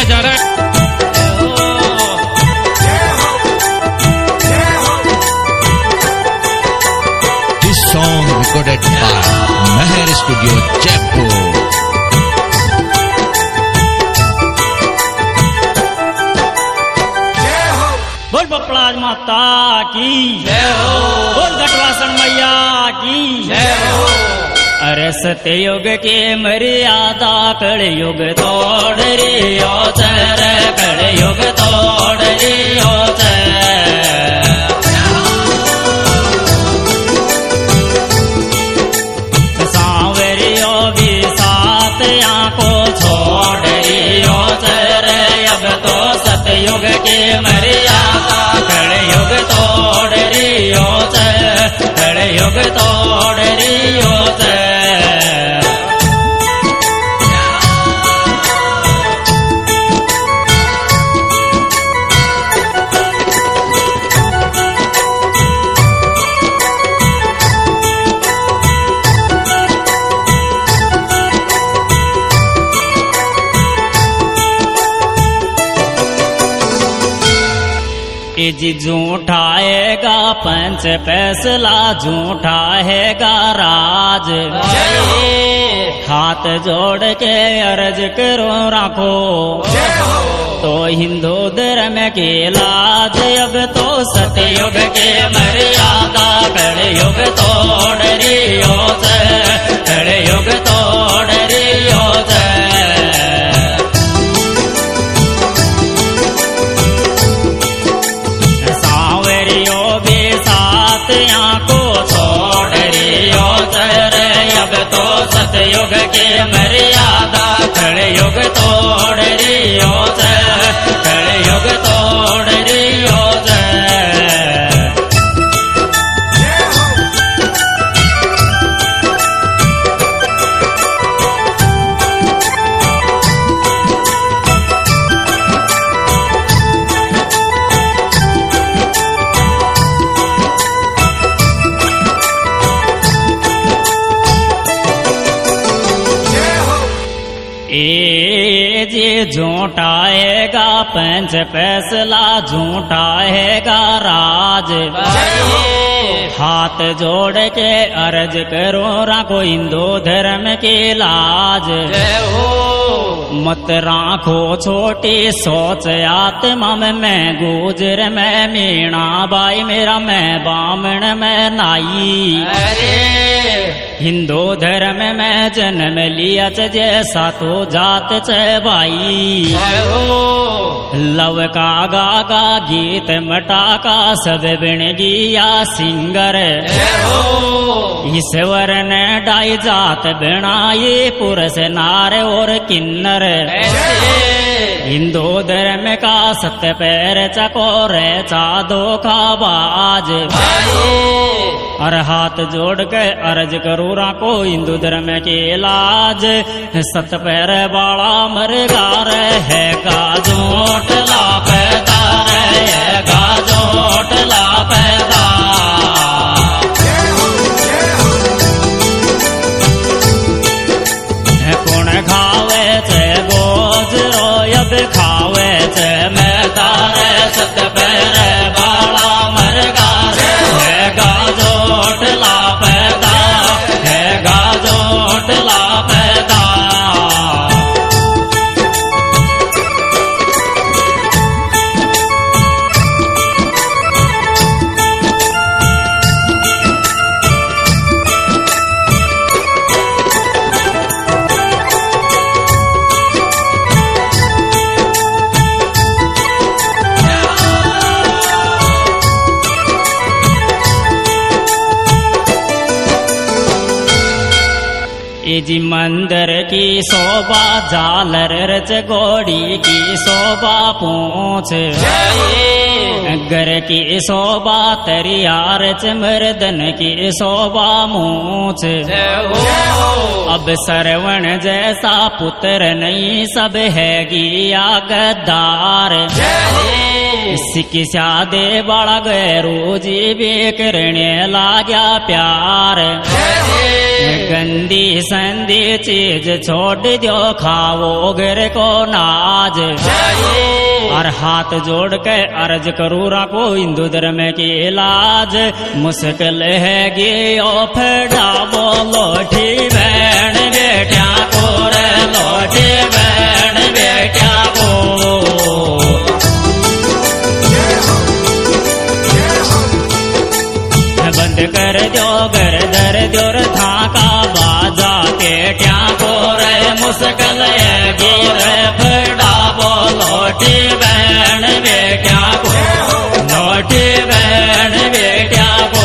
जा रहा है। This song recorded by Meher Studio, Jaipur. बोल बपलाज माता की जय हो, बोल घटवासन मैया की जय हो। अरे सतयुग के मर्यादा कलयुग तोड़ रियो चर, कलयुग तोड़ रियो सांवरियो भी साथ आंखों छोड़ रियो चर। अब तो सतयुग के मर्यादा कलयुग तोड़ रियो चर, कलयुग तोड़ रियो चर। जी झूठा हैगा पंच फैसला, झूठा हैगा राज। हाथ जोड़ के अर्ज करो राखो तो हिंदू धर्म की लाज। अब तो सतयुग के मर्यादा कलयुग तोड़ रियो चर, कलयुग तोड़ रियो चर। आंखों छोड़ रियो चर। अब तो सतयुग के मर्यादा कलयुग तोड़ रियो चर, कलयुग तोड़ रियो चर। झूठा हैगा पंच फैसला, झूठा हैगा राज। हाथ जोड़ के अर्ज करो राखो हिंदू धर्म की लाज। मत राखो छोटी सोच आत्मा में, मैं गुजर मैं मीणा बाई मेरा, मैं बामण मैं नाई। हिंदू धर्म में जन्म लिया जैसा तो जात च भाई। लव का गागा गीत मटाका सब बिन गिया सिंगर। ईश्वर ने डाई जात बनाई पुरुष नार और किन्नर। हिंदू धर्म का सत्य पैर चकोर चादो का बाज। और हाथ जोड़ के अर्ज करो राखो हिंदू धर्म के लाज। सत पैर बाड़ा मरगार है गाजोट ला पैदा, है गाजोट ला पैदा। कौन खावे चे गोज रोयब खावे चे मैदार। सत पैर बाड़ा मरगार है गाजोट ला पैदा, है गाजोट ला पैदा। जी मंदिर की शोभा झालर रच घोड़ी की शोभा पूछ। घर की शोभा तरियार च मर्दन की शोभा मूछ। अब सरवण जैसा पुत्र नहीं सब है गिया गद्दार। शिक्षा दे बड़ा गैरू जी भी करने लागया प्यार। गंदी संदी चीज छोड़ दो खाओ गिर को नाज। और हाथ जोड़ के अर्ज करूँ राखो हिंदू धर्म की इलाज। मुश्किल है गे ओ फेड़ा बोलो ठी बहन बेटा को रे लोटे बहन बेटा को। बंद कर दो घर दर जोर था का बाजा पेट्या को रे मुश्किल है गिर फेड़ा बोलो ठी बहन बेटा को लोटे बहन बेटा को।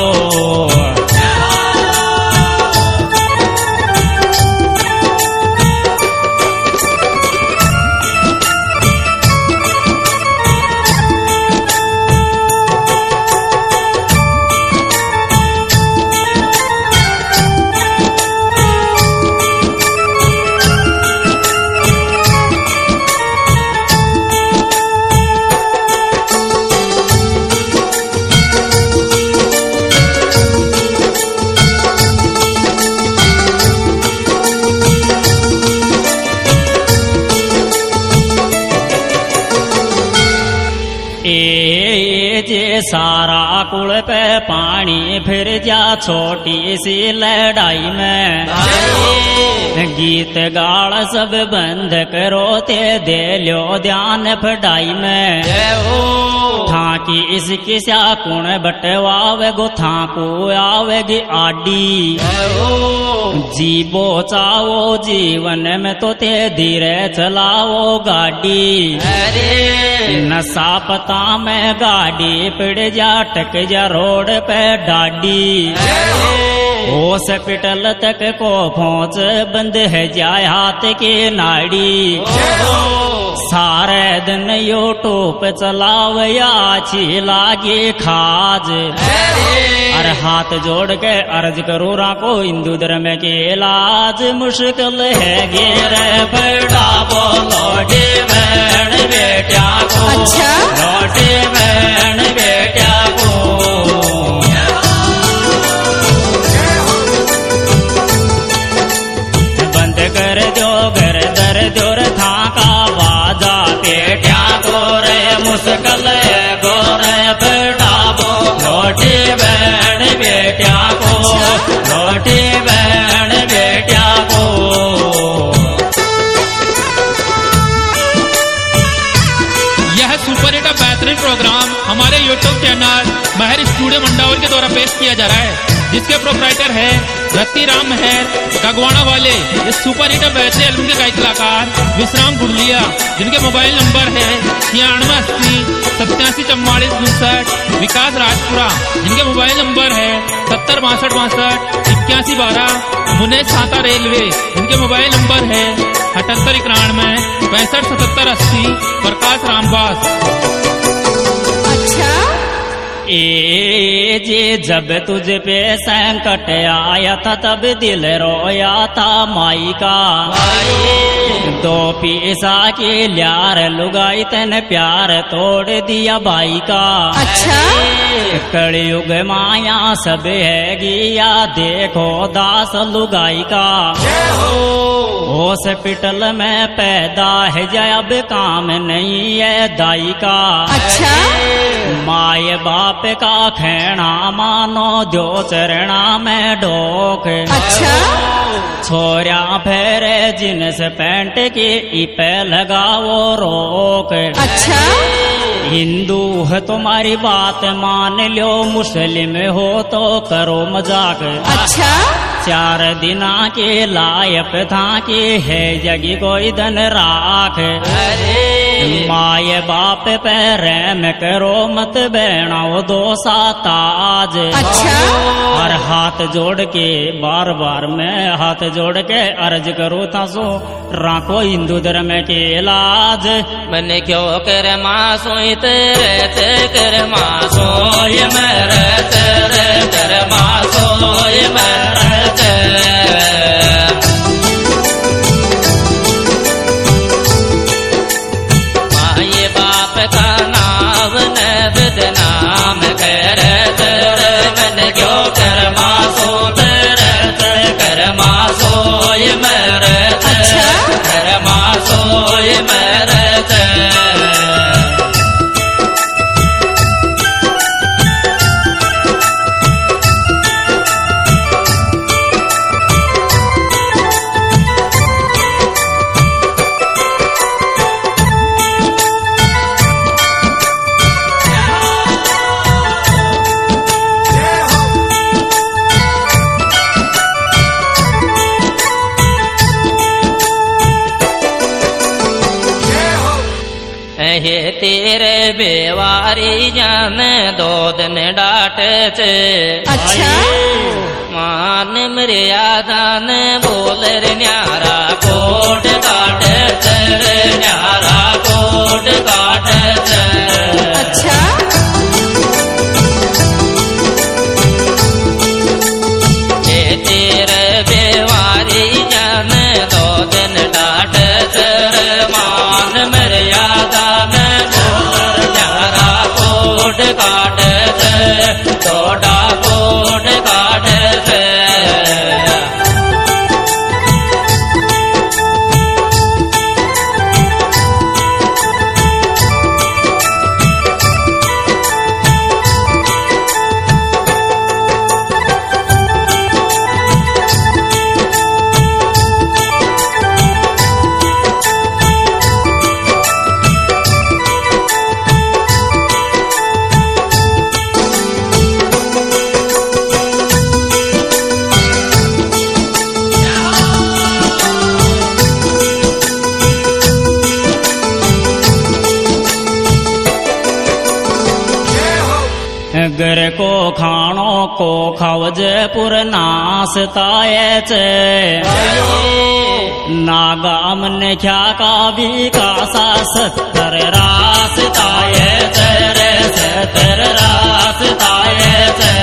जे सारा कुल पे पानी फिर जा छोटी सी लड़ाई में। गीत गाड़ सब बंद करो ते दे लो ध्यान पढ़ाई में। था की इसकी स्या कुण बटवावे गो था को आवेगी आडी। जीवो चावो जीवन में तो ते धीरे चलाओ गाड़ी। नशा पता में गाड़ी पिड़ जा टक जा रोड पे डाडी। हॉस्पिटल तक को पहुँच बंद है जाए हाथ की नाड़ी। सारे दिन यूट्यूब चलाव या अच्छी लागे खाज। और हाथ जोड़ के अर्ज करो राखो हिंदू धर्म के इलाज। मुश्किल है गिर बड़ा बोलो ठी बहन बेटा को। अच्छा लोटे बहन बेटा को। बंद कर दो घर दर जोर था का बाजा पेट्या को रे मुश्किल है गोरे बेटा को लोटे बहन बेटा को लोटे बहन बेटा को। यह सुपर हिट बेहतरीन प्रोग्राम हमारे YouTube channel Mahar studio Mandawal के द्वारा पेश किया जा रहा है, जिसके प्रोपराइटर है रत्ती राम महर गगवाना वाले। इस सुपर हिट बेहतरीन एल्बम के गायक कलाकार विश्राम गुड़लिया, जिनके मोबाइल नंबर है 9680 8744 विकास राजपुरा, जिनके मोबाइल नंबर है 706262 8112। मुनेश छाता रेलवे, जिनके मोबाइल नंबर है 7891 6577 80। प्रकाश रामबास। अच्छा जे जब तुझ पे संकट आया था तब दिल रोया था माई का। दो पैसा के लार लुगाई तन प्यार तोड़ दिया भाई का। अच्छा कलयुग माया सब है गिया देखो दास लुगाई का। हॉस्पिटल में पैदा है जब काम नहीं है दाई का। अच्छा माए बाप का खेना मानो दो चरणा में डोक। अच्छा छोरिया फेरे जींस पैंट की इपे लगाओ रोक। अच्छा हिंदू है तुम्हारी बात मान लो, मुस्लिम हो तो करो मजाक। अच्छा 4 दिना के लायक था कि है जगी कोई धन राख। माए बाप पे रहम करो मत बहनाओ दोसा ताज। अच्छा और हाथ जोड़ के बार बार मैं हाथ जोड़ के अर्ज करो था सो राखो हिंदू धर्म के इलाज। मैंने क्यों कर मासो तेरे ते कर मासो ये मेरे तेरे कर मासो ये मेरे माए बाप का नाम हे तेरे बेवारी जान दो दिन डाटे चे। अच्छा मान मर्यादान बोल रे न्यारा कोट काटे रे न्यारा कोट काटे चे। अच्छा हे तेरे बेवारी जान दो दिन डाटे रे मान मर्यादा में बोल न्यारा कोट काटे रे तोड़ा कोट काटे रे। गर को खाणो को खवज पुर नासताये चे। नागाम ने क्या का भी कासा 70 रासताये चे रे 70 रासताये चे।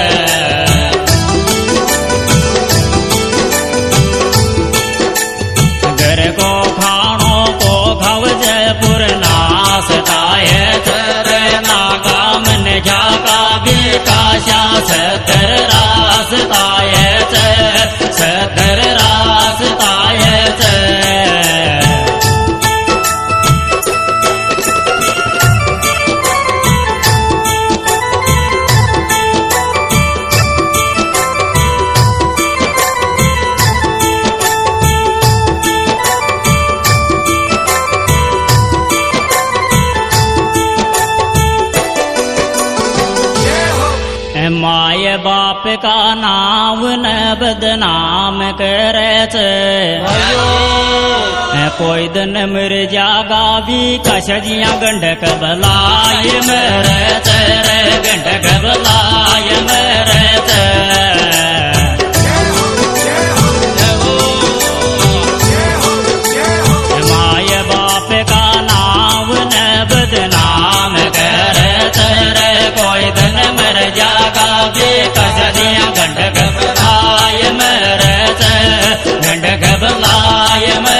गर को खाणो को खवज पुर नासताये चे रे नागाम ने क्या का काशा 70 रासताये चे 70 रासताये चे। माय बाप का नाम न बदनाम करे चे। कोई दिन मर जागा भी कशजिया गंडक बलाय मरे चे रे गंडक बलाय मरे चे। माय बाप का नाम न बदनाम करे चे रे कोई दिन मर जागा भी कशजिया गंडक बलाय मरे चे गंडक बलाय मरे